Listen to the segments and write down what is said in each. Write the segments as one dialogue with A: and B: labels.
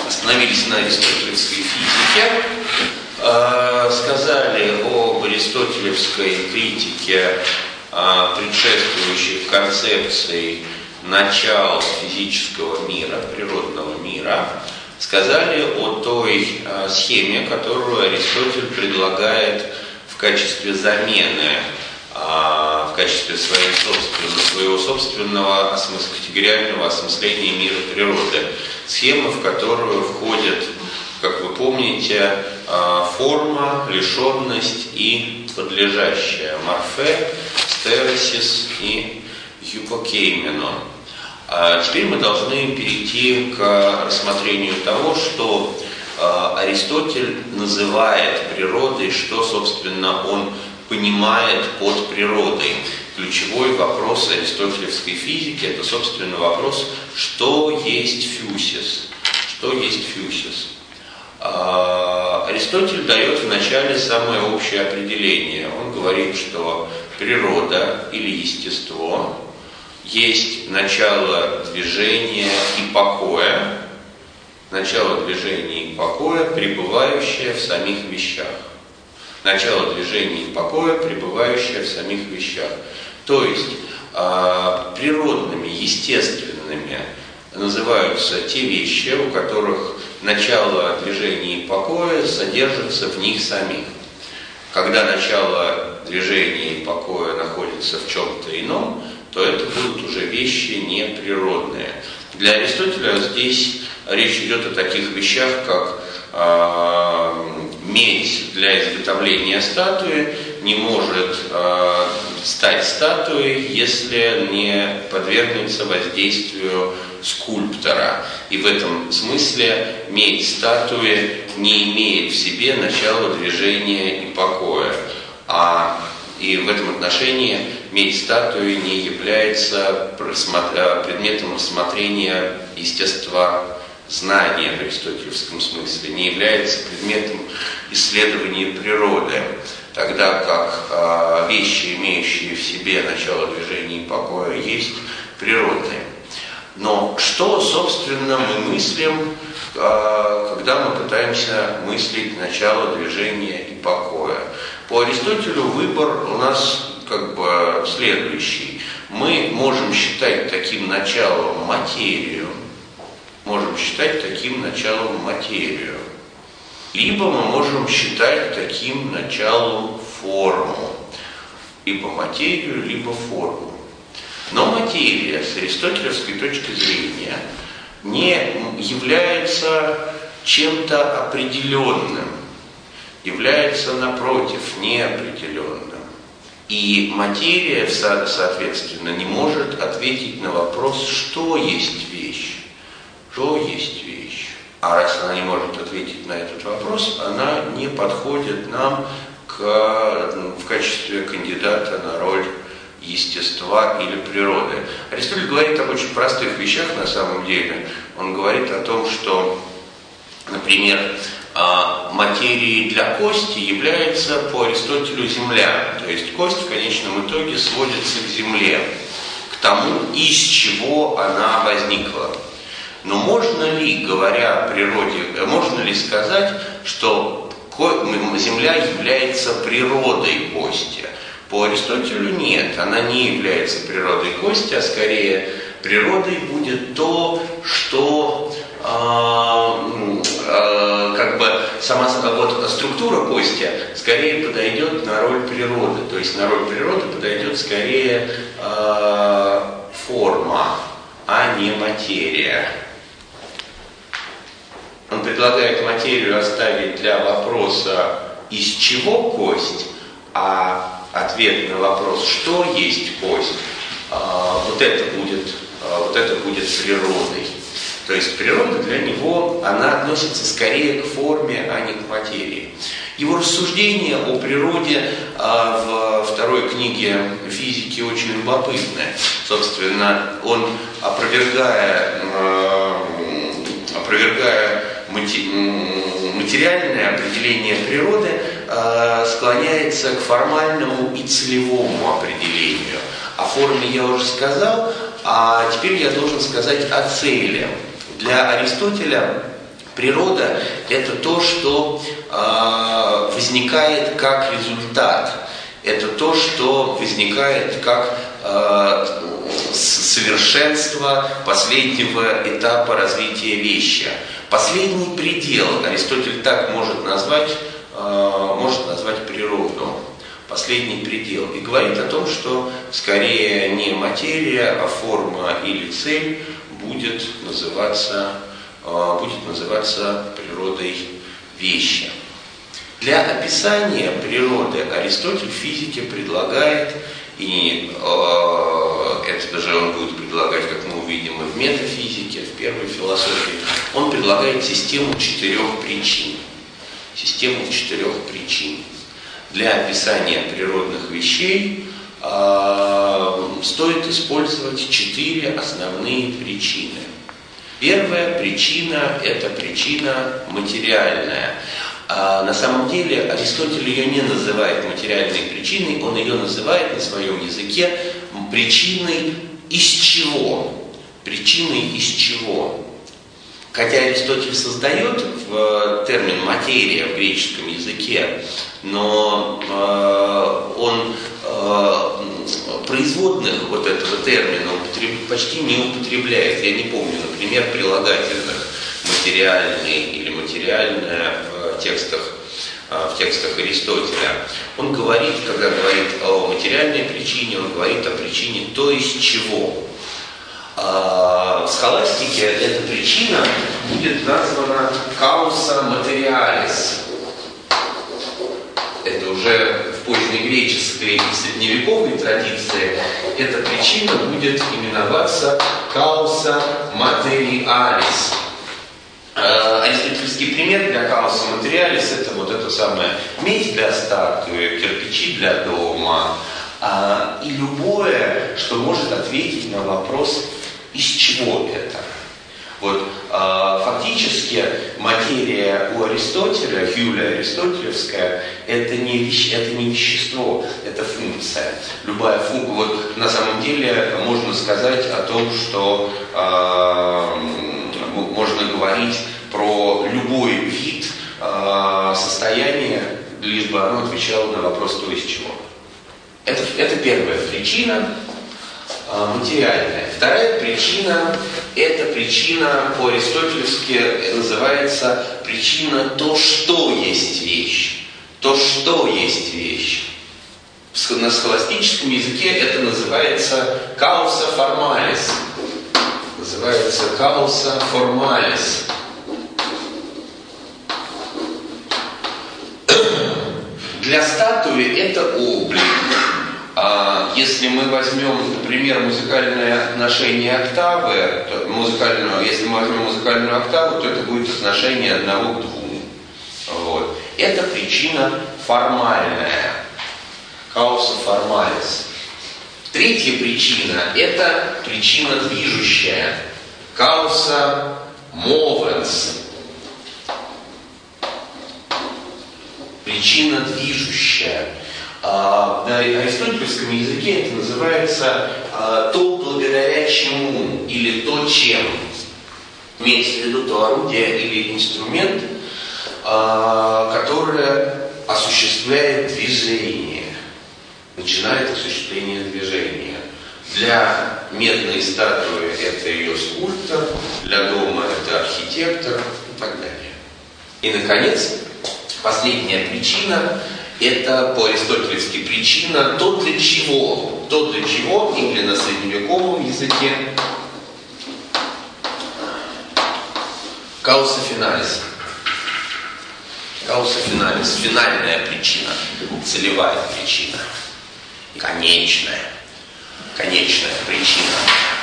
A: остановились на аристотелевской физике, сказали об аристотелевской критике предшествующих концепций начал физического мира, природного мира, сказали о той схеме, которую Аристотель предлагает в качестве замены, в качестве своего собственного категориального осмысления мира природы. Схема, в которую входят, как вы помните, форма, лишенность и подлежащее, морфе, стересис и hypokeimenon. Теперь мы должны перейти к рассмотрению того, что Аристотель называет природой, что, собственно, он понимает под природой. Ключевой вопрос аристотелевской физики – это, собственно, вопрос, что есть фьюсис. Что есть фьюсис? Аристотель дает вначале самое общее определение. Он говорит, что природа или естество есть начало движения и покоя, пребывающее в самих вещах. Начало движения и покоя, пребывающее в самих вещах. То есть природными, естественными называются те вещи, у которых начало движения и покоя содержится в них самих. Когда начало движения и покоя находится в чем-то ином, то это будут уже вещи неприродные. Для Аристотеля здесь речь идет о таких вещах, как медь для изготовления статуи не может стать статуей, если не подвергнется воздействию скульптора. И в этом смысле медь статуи не имеет в себе начала движения и покоя. И в этом отношении медь статуи не является предметом рассмотрения естествознания в аристотелевском смысле, не является предметом исследования природы, тогда как вещи, имеющие в себе начало движения и покоя, есть природные. Но что, собственно, мы мыслим, когда мы пытаемся мыслить начало движения и покоя? По Аристотелю выбор у нас следующий. Мы можем считать таким началом материю, либо мы можем считать таким началом форму, либо материю, либо форму. Но материя с аристотелевской точки зрения не является чем-то определенным, является, напротив, неопределенным. И материя, соответственно, не может ответить на вопрос, что есть вещь. А раз она не может ответить на этот вопрос, она не подходит нам в качестве кандидата на роль естества или природы. Аристотель говорит об очень простых вещах на самом деле. Он говорит о том, что, например, материей для кости является по Аристотелю земля. То есть кость в конечном итоге сводится к земле, к тому, из чего она возникла. Но можно ли, говоря о природе, можно ли сказать, что земля является природой кости? По Аристотелю нет, она не является природой кости, а скорее природой будет то, что сама структура кости скорее подойдет на роль природы. То есть на роль природы подойдет скорее форма, а не материя. Он предлагает материю оставить для вопроса «из чего кость?», а ответ на вопрос «что есть кость?», вот это будет природой. То есть природа для него, она относится скорее к форме, а не к материи. Его рассуждения о природе в второй книге физики очень любопытны. Собственно, он, опровергая материальное определение природы, склоняется к формальному и целевому определению. О форме я уже сказал, а теперь я должен сказать о цели. Для Аристотеля Природа – это то, что возникает как результат. Это то, что возникает как совершенство последнего этапа развития вещи. Последний предел Аристотель так может назвать природу. Последний предел. И говорит о том, что скорее не материя, а форма или цель будет называться природой вещи. Для описания природы Аристотель в физике предлагает, и это даже он будет предлагать, как мы увидим, и в метафизике, в первой философии, он предлагает систему 4 причин. Систему 4 причин. Для описания природных вещей стоит использовать 4 основные причины. Первая причина – это причина материальная. На самом деле Аристотель ее не называет материальной причиной, он ее называет на своем языке причиной из чего. Причиной из чего. Хотя Аристотель создает термин материя в греческом языке, но он производных вот этого термина почти не употребляет. Я не помню, например, прилагательных материальный или материальное в текстах Аристотеля. Он говорит, когда говорит о материальной причине, он говорит о причине то из чего. В схоластике эта причина будет названа causa materialis. Это уже в позднегреческой и средневековой традиции эта причина будет именоваться causa materialis. Аристотельский пример для causa materialis — это вот это самое медь для статуи, кирпичи для дома и любое, что может ответить на вопрос, из чего это. Вот, фактически материя у Аристотеля, Юлия аристотелевская, это не вещество, это функция. Любая функция. Вот, на самом деле можно сказать о том, что можно говорить про любой вид состояния, лишь бы оно отвечало на вопрос то из чего. Это первая причина. Материальная. Вторая причина – это причина по-аристотелевски называется причина то, что есть вещь. То, что есть вещь. На схоластическом языке это называется causa formalis. Называется causa formalis. Для статуи это облик. Если мы возьмем, например, музыкальное отношение октавы, если мы возьмем музыкальную октаву, то это будет отношение 1 к 2. Вот. Это причина формальная. Causa formalis. Третья причина – это причина движущая. Causa movens. Причина движущая. На аристотелевском языке это называется то, благодаря чему, или то, чем. Имеется в виду то орудие или инструмент, которое осуществляет движение, начинает осуществление движения. Для медной статуи это ее скульптор, для дома это архитектор и так далее. И, наконец, последняя причина – это по-аристотелевски причина то, для чего. То, для чего, или на средневековом языке causa finalis. Causa finalis. Финальная причина, целевая причина. И конечная причина.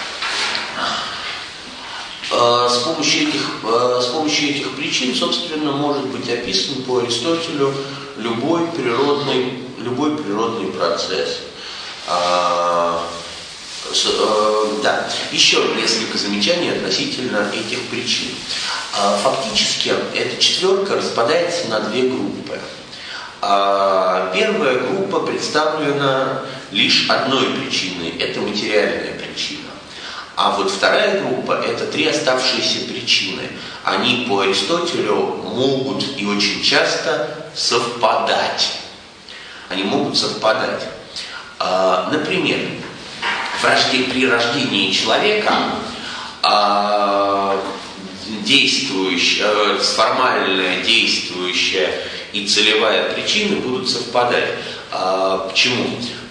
A: С помощью этих причин, собственно, может быть описан по Аристотелю любой природный процесс. Да, еще несколько замечаний относительно этих причин. Фактически эта четверка распадается на 2 группы. Первая группа представлена лишь одной причиной – это материальная причина. А вот вторая группа – это три оставшиеся причины. Они по Аристотелю могут и очень часто совпадать. Они могут совпадать. Например, при рождении человека формальная, действующая и целевая причины будут совпадать. Почему?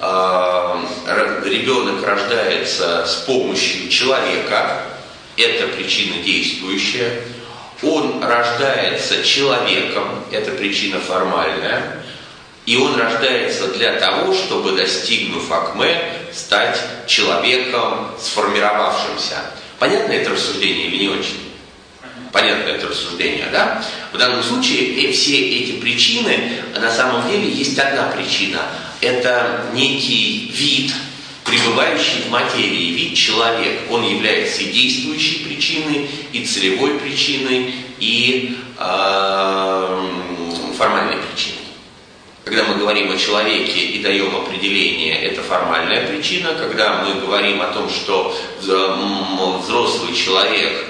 A: Ребенок рождается с помощью человека, это причина действующая. Он рождается человеком, это причина формальная. И он рождается для того, чтобы, достигнув акме, стать человеком сформировавшимся. Понятно это рассуждение или не очень? Понятно это рассуждение, да? В данном случае все эти причины, на самом деле есть одна причина. Это некий вид, пребывающий в материи, вид человек. Он является и действующей причиной, и целевой причиной, и формальной причиной. Когда мы говорим о человеке и даем определение, это формальная причина. Когда мы говорим о том, что взрослый человек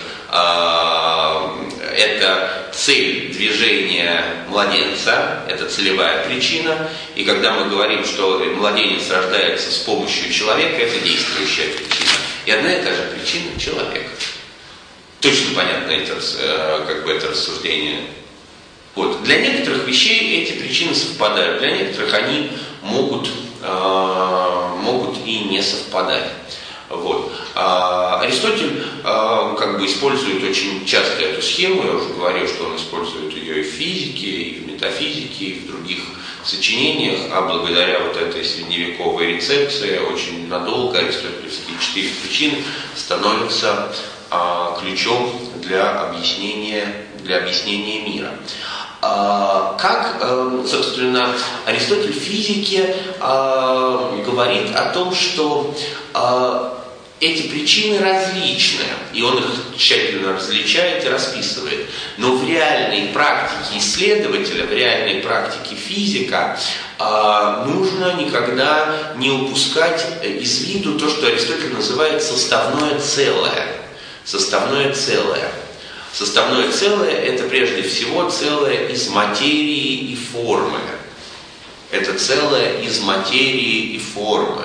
A: это цель движения младенца, это целевая причина. И когда мы говорим, что младенец рождается с помощью человека, это действующая причина. И одна и та же причина – человек. Точно понятно это рассуждение. Вот. Для некоторых вещей эти причины совпадают, для некоторых они могут и не совпадать. Вот. Аристотель использует очень часто эту схему, я уже говорил, что он использует ее и в физике, и в метафизике, и в других сочинениях, а благодаря вот этой средневековой рецепции очень надолго аристотелевские 4 причины становятся ключом для объяснения мира. Как, собственно, Аристотель в физике говорит о том, что эти причины различны, и он их тщательно различает и расписывает. Но в реальной практике исследователя, в реальной практике физика нужно никогда не упускать из виду то, что Аристотель называет составное целое. Составное целое. Составное целое – это прежде всего целое из материи и формы. Это целое из материи и формы.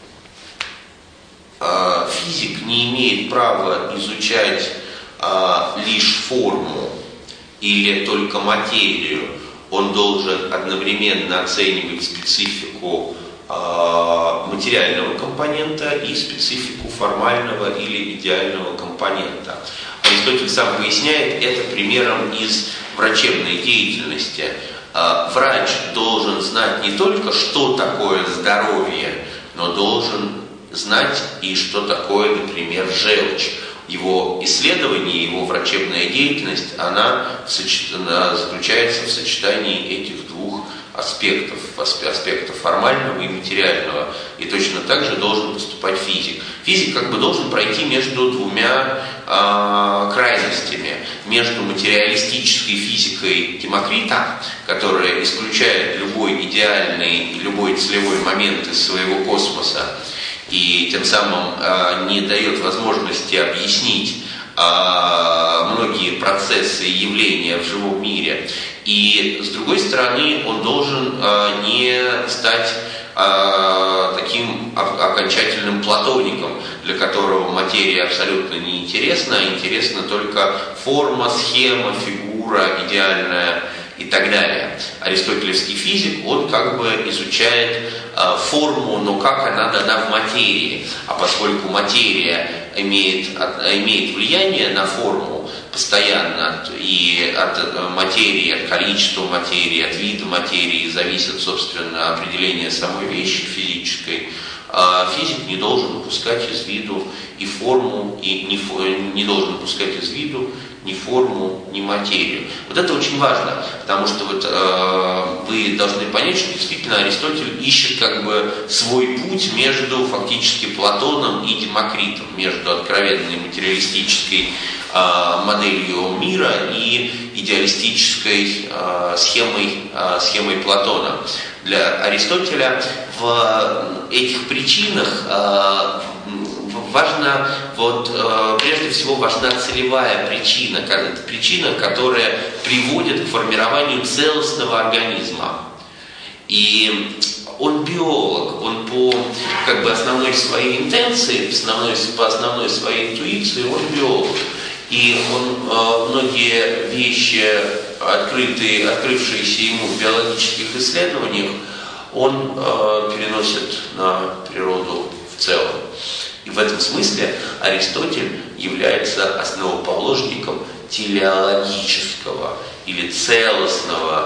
A: Физик не имеет права изучать лишь форму или только материю. Он должен одновременно оценивать специфику материального компонента и специфику формального или идеального компонента. Аристотель сам поясняет это примером из врачебной деятельности. Врач должен знать не только, что такое здоровье, но должен знать и что такое, например, желчь. Его исследование, его врачебная деятельность, она заключается в сочетании этих двух аспектов формального и материального. И точно так же должен поступать физик. Физик должен пройти между двумя крайностями. Между материалистической физикой Демокрита, которая исключает любой идеальный и любой целевой момент из своего космоса, и тем самым не дает возможности объяснить многие процессы и явления в живом мире. И с другой стороны, он должен не стать таким окончательным платоником, для которого материя абсолютно не интересна, а интересна только форма, схема, фигура идеальная и так далее. Аристотелевский физик, он изучает форму, но как она дана в материи. А поскольку материя имеет влияние на форму постоянно, и от материи, от количества материи, от вида материи зависит, собственно, определение самой вещи физической, физик не должен упускать из виду и форму, и не должен упускать из виду ни форму, ни материю. Вот это очень важно, потому что вы должны понять, что действительно Аристотель ищет свой путь между фактически Платоном и Демокритом, между откровенной материалистической моделью мира и идеалистической схемой Платона. Для Аристотеля в этих причинах важна, прежде всего важна целевая причина, которая приводит к формированию целостного организма. И он биолог, он по основной своей интенции, по основной своей интуиции, он биолог. И он многие вещи, открывшиеся ему в биологических исследованиях, он переносит на природу в целом. И в этом смысле Аристотель является основоположником телеологического или целостной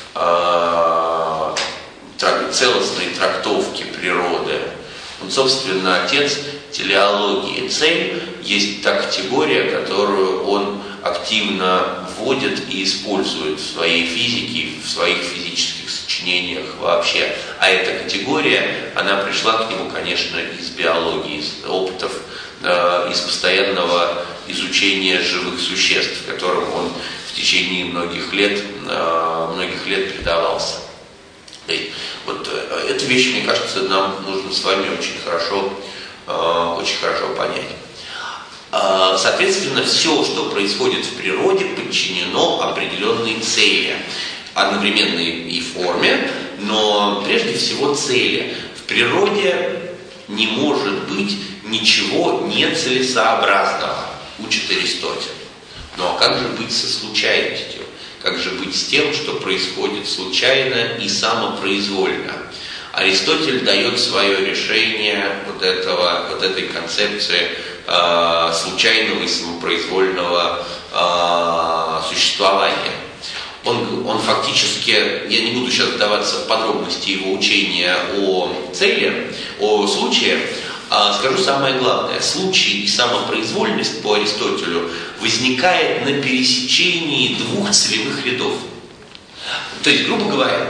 A: трактовки природы. Он, собственно, отец телеологии. Цель есть та категория, которую он активно вводит и использует в своей физике, в своих физических сочинениях вообще. А эта категория, она пришла к нему, конечно, из биологии, из опытов, из постоянного изучения живых существ, которым он в течение многих лет предавался. И вот эту вещь, мне кажется, нам нужно с вами очень хорошо понять. Соответственно, все, что происходит в природе, подчинено определенной цели, одновременной и форме, но прежде всего цели. В природе не может быть ничего нецелесообразного, учит Аристотель. Но как же быть со случайностью? Как же быть с тем, что происходит случайно и самопроизвольно? Аристотель дает свое решение этой концепции случайного и самопроизвольного существования. Он фактически, я не буду сейчас вдаваться в подробности его учения о цели, о случае, скажу самое главное. Случай и самопроизвольность по Аристотелю возникает на пересечении двух целевых рядов. То есть, грубо говоря,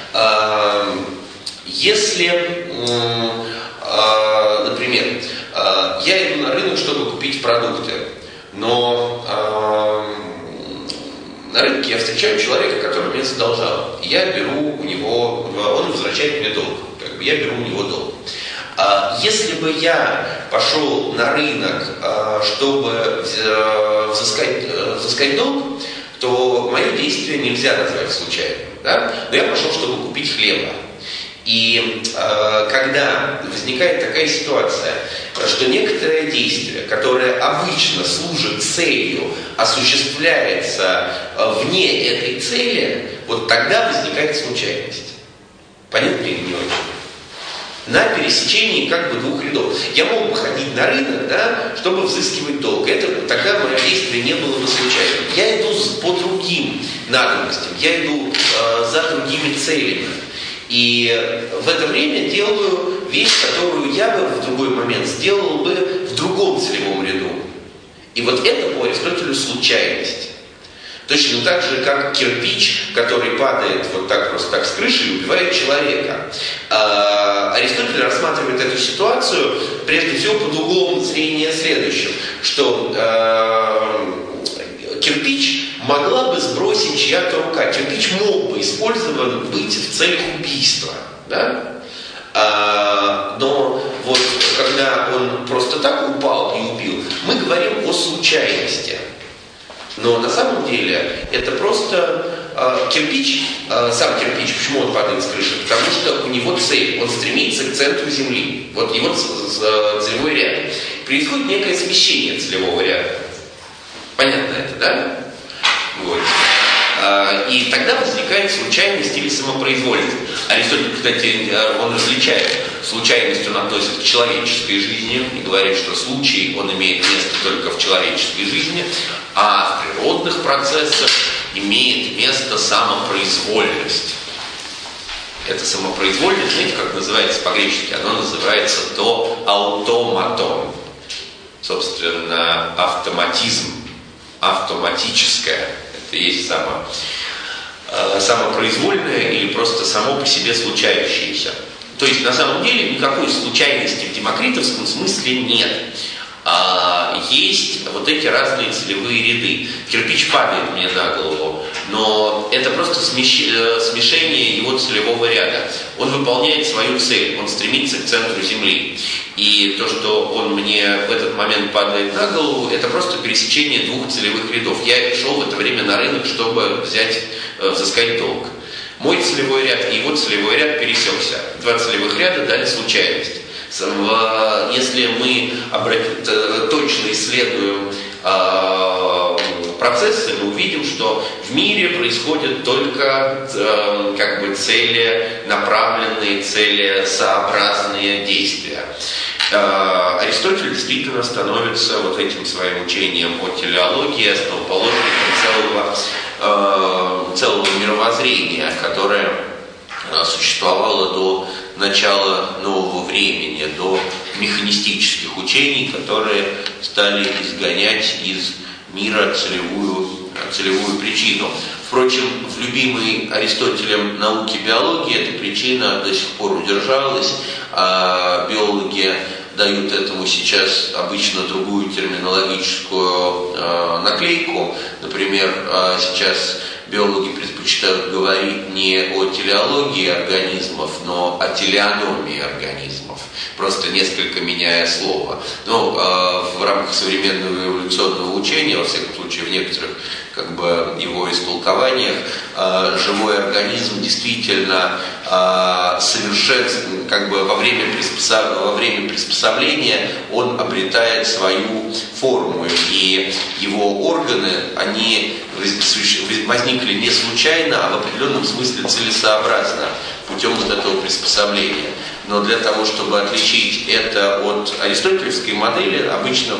A: если, например, я иду на рынок, чтобы купить продукты, но на рынке я встречаю человека, который мне задолжал. И я беру у него, он возвращает мне долг. Я беру у него долг. Если бы я пошел на рынок, чтобы взыскать долг, то мое действие нельзя назвать случайным. Да? Но я пошел, чтобы купить хлеба. И когда возникает такая ситуация, что некоторое действие, которое обычно служит целью, осуществляется вне этой цели, вот тогда возникает случайность. Понятно или не очень? На пересечении двух рядов. Я мог бы ходить на рынок, да, чтобы взыскивать долг. Тогда мое действие не было бы случайным. Я иду по другим надобностям, я иду за другими целями. И в это время делаю вещь, которую я бы в другой момент сделал бы в другом целевом ряду. И вот это по Аристотелю случайность. Точно так же, как кирпич, который падает вот так просто так с крыши и убивает человека. Аристотель рассматривает эту ситуацию прежде всего под углом зрения следующим, что кирпич могла бы сбросить чья-то рука. Кирпич мог бы использован быть в целях убийства. Да? Но вот когда он просто так упал и убил, мы говорим о случайности. Но на самом деле это просто кирпич, сам кирпич, почему он падает с крыши? Потому что у него цель, он стремится к центру Земли. Вот его целевой ряд. Происходит некое смещение целевого ряда. Понятно это, да? Вот. И тогда возникает случайность или самопроизвольность. Аристотель, кстати, он различает. Случайность он относит к человеческой жизни и говорит, что случай он имеет место только в человеческой жизни, а в природных процессах имеет место самопроизвольность. Это самопроизвольность, знаете, как называется по-гречески? Оно называется то автоматон. Собственно, автоматизм, автоматическое. Это и есть самопроизвольное или просто само по себе случающееся. То есть на самом деле никакой случайности в демокритовском смысле нет. Есть вот эти разные целевые ряды. Кирпич падает мне на голову. но это просто смешение его целевого ряда. Он выполняет свою цель, он стремится к центру Земли. И то, что он мне в этот момент падает на голову, это просто пересечение двух целевых рядов. Я шел в это время на рынок, чтобы взыскать долг. Мой целевой ряд и его целевой ряд пересекся. Два целевых ряда дали случайность. Если мы точно исследуем процессы, мы увидим, что в мире происходят только целенаправленные, целесообразные действия. Аристотель действительно становится вот этим своим учением о телеологии основоположником целого мировоззрения, которое существовало до начала нового времени, до механистических учений, которые стали изгонять из мира целевую причину. Впрочем, в любимой Аристотелем науке биологии эта причина до сих пор удержалась, а биологи дают этому сейчас обычно другую терминологическую наклейку. Например, сейчас биологи предпочитают говорить не о телеологии организмов, но о телеономии организмов, просто несколько меняя слово. Но в рамках современного эволюционного учения, во всяком случае в некоторых его истолкованиях, живой организм действительно во время приспособления он обретает свою форму, и его органы, они возникли не случайно, а в определенном смысле целесообразно путем вот этого приспособления. Но для того, чтобы отличить это от аристотелевской модели, обычно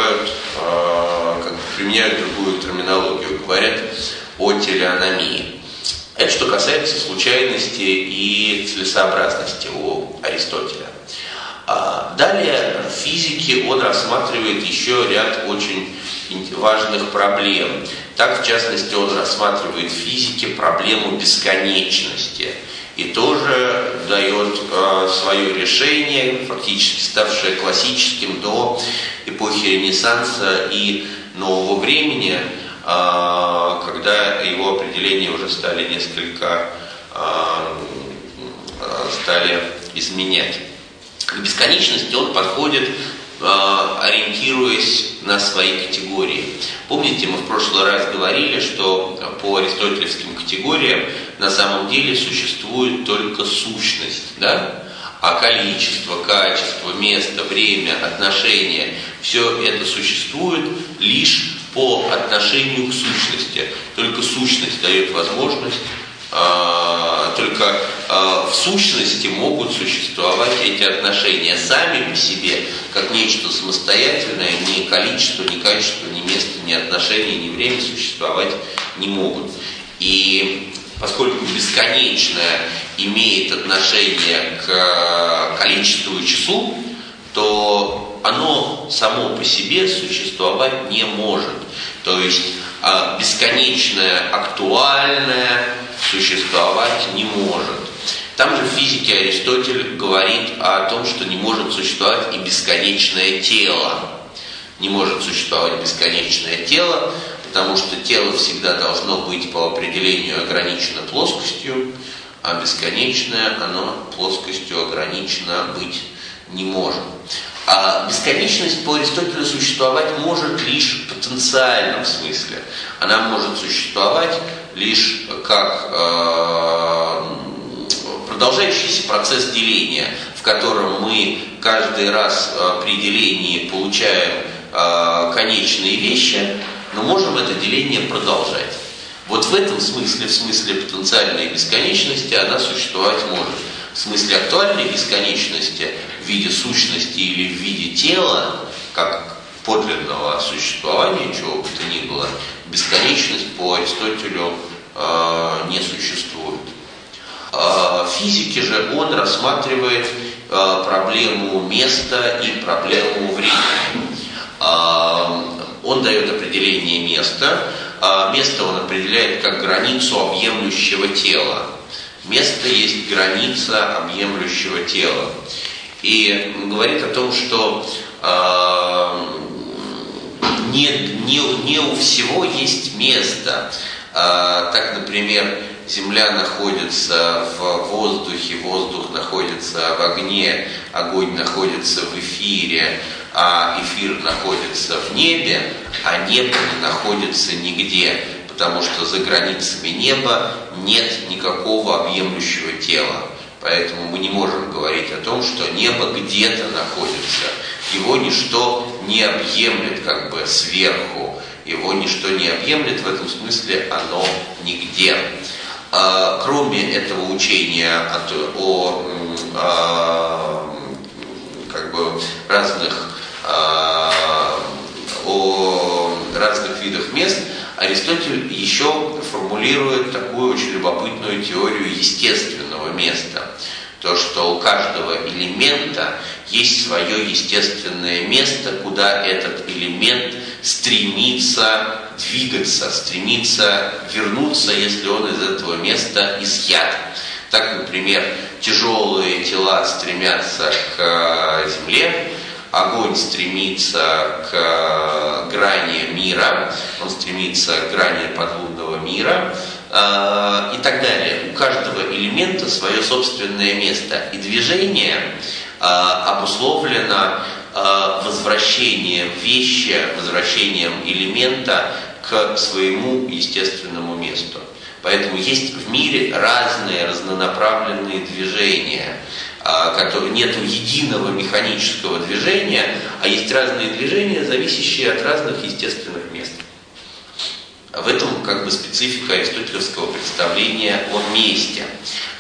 A: применяют другую терминологию, говорят о телеономии. Это что касается случайности и целесообразности у Аристотеля. Далее в физике он рассматривает еще ряд очень важных проблем. Так, в частности, он рассматривает в физике проблему бесконечности. И тоже дает свое решение, фактически ставшее классическим до эпохи Ренессанса и нового времени, когда его определения уже стали изменять. К бесконечности он подходит, ориентируясь на свои категории. Помните, мы в прошлый раз говорили, что по аристотелевским категориям на самом деле существует только сущность, да? А количество, качество, место, время, отношения – все это существует лишь по отношению к сущности. Только сущность дает возможность, только в сущности могут существовать эти отношения сами по себе, как нечто самостоятельное, ни количество, ни качество, ни место, ни отношения, ни время существовать не могут. И поскольку бесконечное имеет отношение к количеству и числу, то оно само по себе существовать не может. То есть бесконечное, актуальное существовать не может. Там же в физике Аристотель говорит о том, что не может существовать и бесконечное тело. Не может существовать бесконечное тело, потому что тело всегда должно быть по определению ограничено плоскостью, а бесконечное оно плоскостью ограничено быть не может. А бесконечность по Аристотелю существовать может лишь в потенциальном смысле. Она может существовать лишь как продолжающийся процесс деления, в котором мы каждый раз при делении получаем конечные вещи, но можем это деление продолжать. Вот в этом смысле, в смысле потенциальной бесконечности, она существовать может. В смысле актуальной бесконечности в виде сущности или в виде тела, как подлинного существования, чего бы то ни было, бесконечность по Аристотелю не существует. В физике же он рассматривает проблему места и проблему времени. Он дает определение места. Место он определяет как границу объемлющего тела. Место есть граница объемлющего тела. И говорит о том, что не у всего есть место. Так, например, Земля находится в воздухе, воздух находится в огне, огонь находится в эфире, а эфир находится в небе, а небо не находится нигде, потому что за границами неба нет никакого объемлющего тела. Поэтому мы не можем говорить о том, что небо где-то находится. Его ничто не объемлет как бы сверху. Его ничто не объемлет, в этом смысле оно нигде. Кроме этого учения о разных видах мест, Аристотель еще формулирует такую очень любопытную теорию естественного места. То, что у каждого элемента есть свое естественное место, куда этот элемент стремится двигаться, стремится вернуться, если он из этого места изъят. Так, например, тяжелые тела стремятся к Земле, огонь стремится к грани мира, он стремится к грани подлунного мира и так далее. У каждого элемента свое собственное место. И движение обусловлено возвращением вещи, возвращением элемента к своему естественному месту. Поэтому есть в мире разные разнонаправленные движения. Нет единого механического движения, а есть разные движения, зависящие от разных естественных мест. В этом как бы специфика аристотелевского представления о месте.